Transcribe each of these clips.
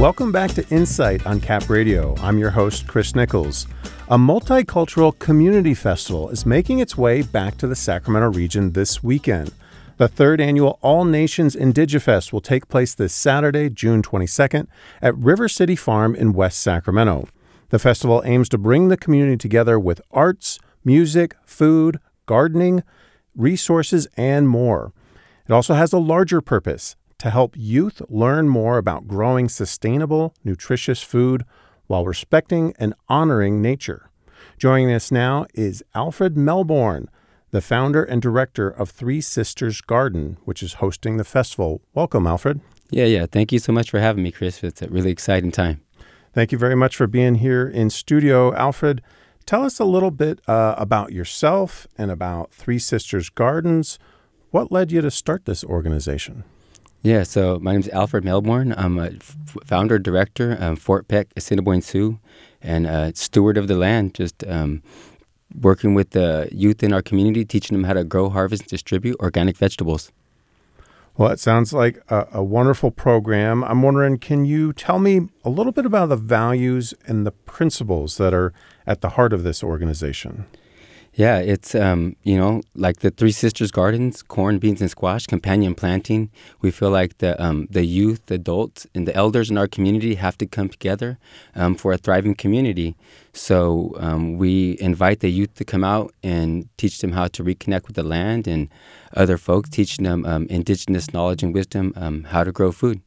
Welcome back to Insight on Cap Radio. I'm your host, Chris Nichols. A multicultural community festival is making its way back to the Sacramento region this weekend. The third annual All Nations Indigifest will take place this Saturday, June 22nd, at River City Farm in West Sacramento. The festival aims to bring the community together with arts, music, food, gardening, resources, and more. It also has a larger purpose: to help youth learn more about growing sustainable, nutritious food while respecting and honoring nature. Joining us now is Alfred Melbourne, the founder and director of Three Sisters Garden, which is hosting the festival. Welcome, Alfred. Yeah. Thank you so much for having me, Chris. It's a really exciting time. Thank you very much for being here in studio. Alfred, tell us a little bit about yourself and about Three Sisters Gardens. What led you to start this organization? Yeah, so my name is Alfred Melbourne. I'm a founder, director, Fort Peck, Assiniboine Sioux, and steward of the land, just working with the youth in our community, teaching them how to grow, harvest, and distribute organic vegetables. Well, it sounds like a wonderful program. I'm wondering, can you tell me a little bit about the values and the principles that are at the heart of this organization? Yeah, it's, like the Three Sisters Gardens, corn, beans, and squash, companion planting. We feel like the youth, the adults, and the elders in our community have to come together for a thriving community. So we invite the youth to come out and teach them how to reconnect with the land, and other folks teaching them indigenous knowledge and wisdom, how to grow food.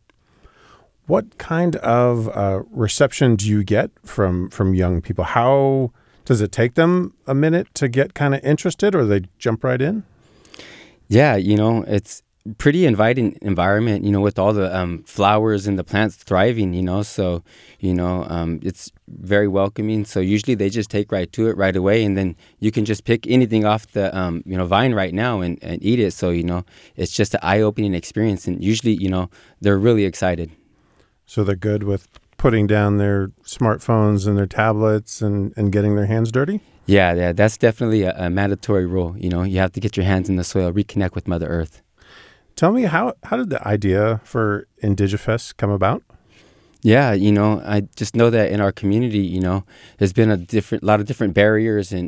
What kind of reception do you get from young people? How does it take them a minute to get kind of interested, or they jump right in? Yeah, it's pretty inviting environment, with all the flowers and the plants thriving, so, it's very welcoming. So usually they just take right to it right away, and then you can just pick anything off the, vine right now and eat it. So, it's just an eye-opening experience, and usually, they're really excited. So they're good with putting down their smartphones and their tablets and getting their hands dirty? Yeah, that's definitely a mandatory rule. You have to get your hands in the soil, reconnect with Mother Earth. Tell me, how did the idea for Indigifest come about? Yeah, I just know that in our community, there's been a lot of different barriers and,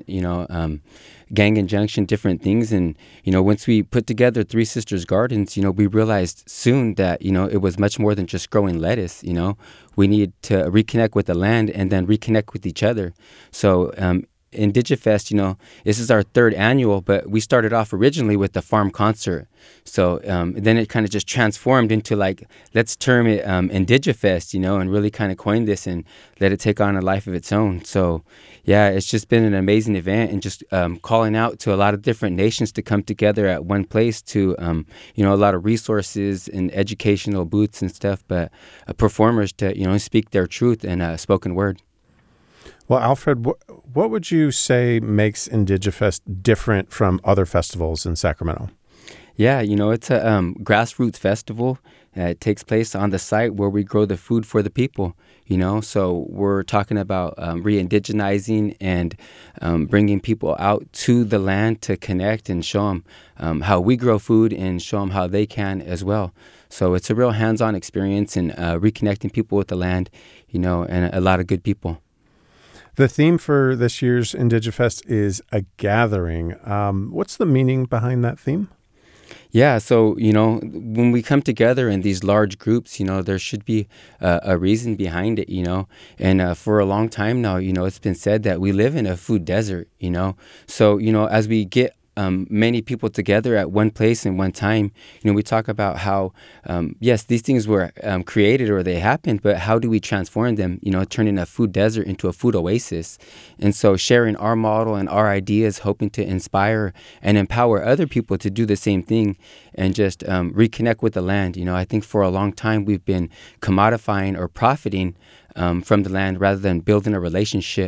gang injunction, different things. And, once we put together Three Sisters Gardens, we realized soon that, it was much more than just growing lettuce. We need to reconnect with the land and then reconnect with each other. So, Indigifest, this is our third annual, but we started off originally with the farm concert. So then it kind of just transformed into let's term it Indigifest, and really kind of coin this and let it take on a life of its own. So yeah, it's just been an amazing event, and just calling out to a lot of different nations to come together at one place to, a lot of resources and educational booths and stuff, but performers to, speak their truth in spoken word. Well, Alfred, what would you say makes Indigifest different from other festivals in Sacramento? Yeah, it's a grassroots festival. It takes place on the site where we grow the food for the people, So we're talking about re-indigenizing and bringing people out to the land to connect and show them how we grow food and show them how they can as well. So it's a real hands-on experience in reconnecting people with the land, and a lot of good people. The theme for this year's Indigifest is a gathering. What's the meaning behind that theme? Yeah, so, when we come together in these large groups, there should be a reason behind it, And for a long time now, it's been said that we live in a food desert, So, as we get many people together at one place and one time, we talk about how, yes, these things were created or they happened, but how do we transform them, turning a food desert into a food oasis? And so sharing our model and our ideas, hoping to inspire and empower other people to do the same thing and just reconnect with the land. I think for a long time we've been commodifying or profiting from the land rather than building a relationship.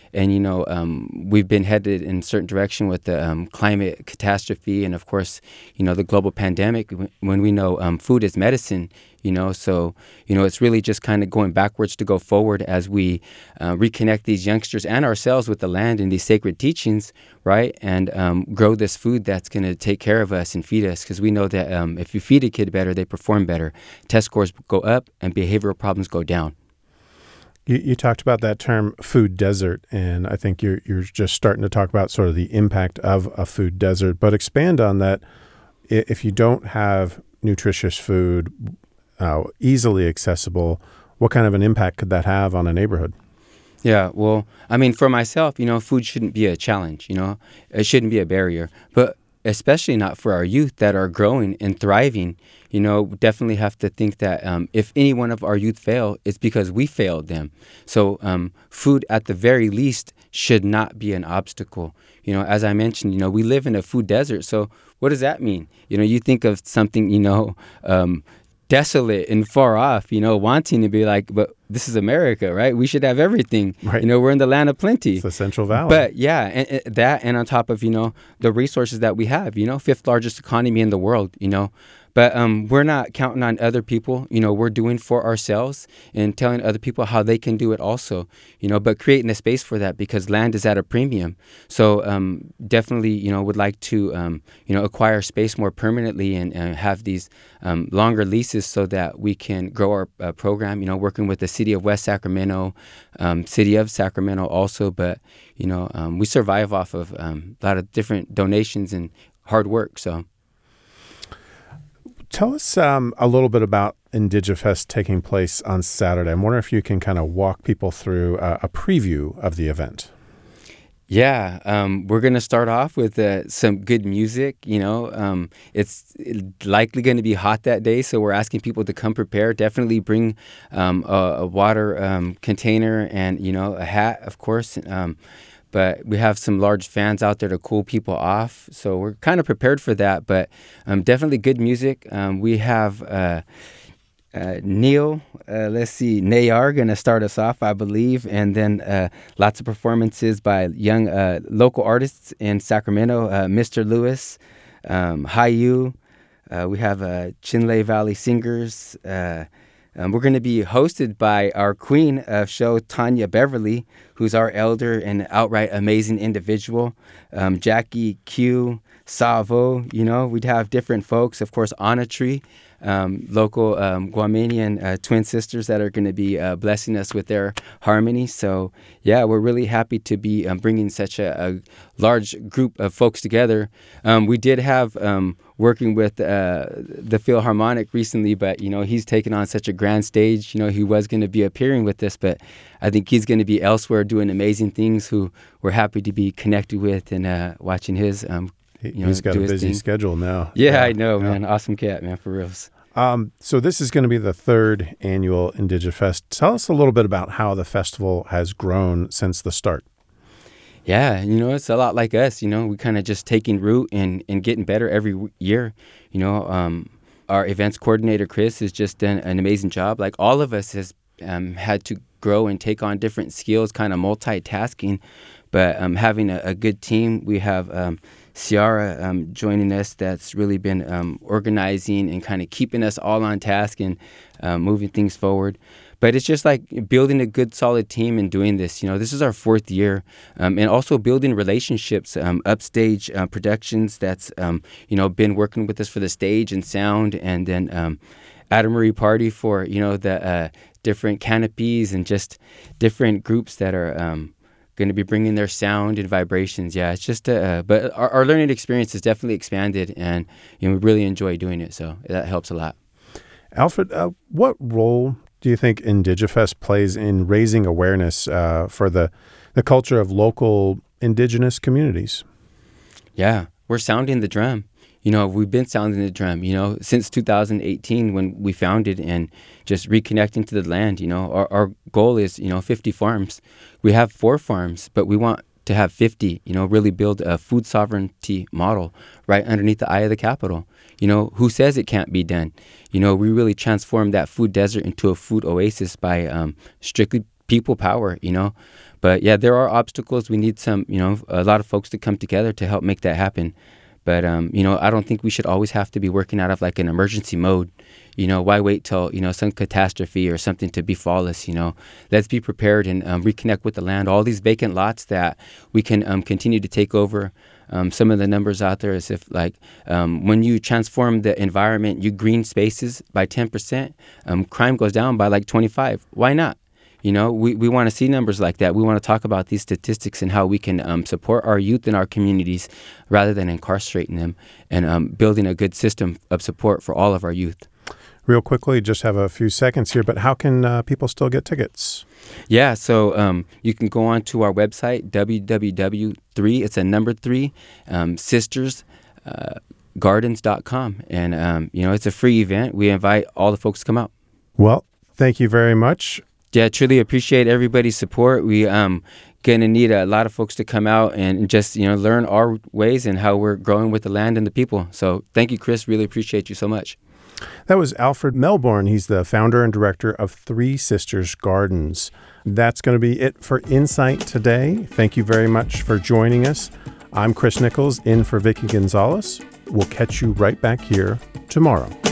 And, we've been headed in a certain direction with the climate catastrophe and, of course, the global pandemic when we know food is medicine. So, it's really just kind of going backwards to go forward as we reconnect these youngsters and ourselves with the land and these sacred teachings, right? And grow this food that's going to take care of us and feed us, because we know that if you feed a kid better, they perform better. Test scores go up and behavioral problems go down. You talked about that term food desert, and I think you're just starting to talk about sort of the impact of a food desert. But expand on that. If you don't have nutritious food, easily accessible, what kind of an impact could that have on a neighborhood? Yeah, well, I mean, for myself, food shouldn't be a challenge, it shouldn't be a barrier, but especially not for our youth that are growing and thriving. Definitely have to think that if any one of our youth fail, it's because we failed them. So food at the very least should not be an obstacle. As I mentioned, we live in a food desert. So what does that mean? You think of something, desolate and far off, wanting to be like, but this is America, right? We should have everything. Right. We're in the land of plenty. It's the Central Valley. But yeah, and that, and on top of, the resources that we have, fifth largest economy in the world, But we're not counting on other people. We're doing for ourselves and telling other people how they can do it also, but creating a space for that, because land is at a premium. So definitely, would like to, acquire space more permanently and have these longer leases so that we can grow our program, working with the city of West Sacramento, city of Sacramento also. But, we survive off of a lot of different donations and hard work. So. Tell us a little bit about IndigiFest taking place on Saturday. I'm wondering if you can kind of walk people through a preview of the event. Yeah, we're going to start off with some good music. It's likely going to be hot that day, so we're asking people to come prepared. Definitely bring a water container and, a hat, of course. But we have some large fans out there to cool people off. So we're kind of prepared for that. But definitely good music. We have Nayar going to start us off, I believe. And then lots of performances by young local artists in Sacramento. Mr. Lewis, Hayu. We have Chinle Valley Singers. We're going to be hosted by our queen of show, Tanya Beverly, who's our elder and outright amazing individual. Jackie Q, Savo, we'd have different folks. Of course, Anatri, local Guamanian twin sisters that are going to be blessing us with their harmony. So, yeah, we're really happy to be bringing such a large group of folks together. We did have working with the Philharmonic recently, but, he's taken on such a grand stage. He was going to be appearing with us, but I think he's going to be elsewhere doing amazing things, who we're happy to be connected with and watching his He's got a busy schedule now. Yeah, I know, man. Awesome cat, man, for reals. So this is going to be the third annual IndigiFest. Tell us a little bit about how the festival has grown since the start. Yeah, it's a lot like us. We kind of just taking root and getting better every year. Our events coordinator, Chris, has just done an amazing job. Like all of us has had to grow and take on different skills, kind of multitasking. But having a good team, we have Ciara joining us, that's really been organizing and kind of keeping us all on task and moving things forward. But it's just like building a good, solid team and doing this. This is our fourth year. And also building relationships, Upstage Productions that's, been working with us for the stage and sound. And then Ada Marie Party for, the different canopies and just different groups that are going to be bringing their sound and vibrations. Yeah, it's just, but our learning experience has definitely expanded, and we really enjoy doing it. So that helps a lot. Alfred, what role do you think IndigiFest plays in raising awareness for the culture of local indigenous communities? Yeah, we're sounding the drum. We've been sounding the drum, since 2018 when we founded, and just reconnecting to the land. Our goal is, 50 farms. We have 4 farms, but we want to have 50, really build a food sovereignty model right underneath the eye of the Capitol. Who says it can't be done? We really transformed that food desert into a food oasis by strictly people power, But yeah, there are obstacles. We need some, a lot of folks to come together to help make that happen. But, I don't think we should always have to be working out of like an emergency mode. Why wait till, some catastrophe or something to befall us, Let's be prepared and reconnect with the land. All these vacant lots that we can continue to take over. Some of the numbers out there is if when you transform the environment, you green spaces by 10%, crime goes down by like 25. Why not? We want to see numbers like that. We want to talk about these statistics and how we can support our youth in our communities rather than incarcerating them and building a good system of support for all of our youth. Real quickly, just have a few seconds here, but how can people still get tickets? Yeah, so you can go on to our website, www.3, it's a number 3, sistersgardens.com. And, it's a free event. We invite all the folks to come out. Well, thank you very much. Yeah, truly appreciate everybody's support. We going to need a lot of folks to come out and just, learn our ways and how we're growing with the land and the people. So thank you, Chris. Really appreciate you so much. That was Alfred Melbourne. He's the founder and director of Three Sisters Gardens. That's going to be it for Insight today. Thank you very much for joining us. I'm Chris Nichols, in for Vicki Gonzalez. We'll catch you right back here tomorrow.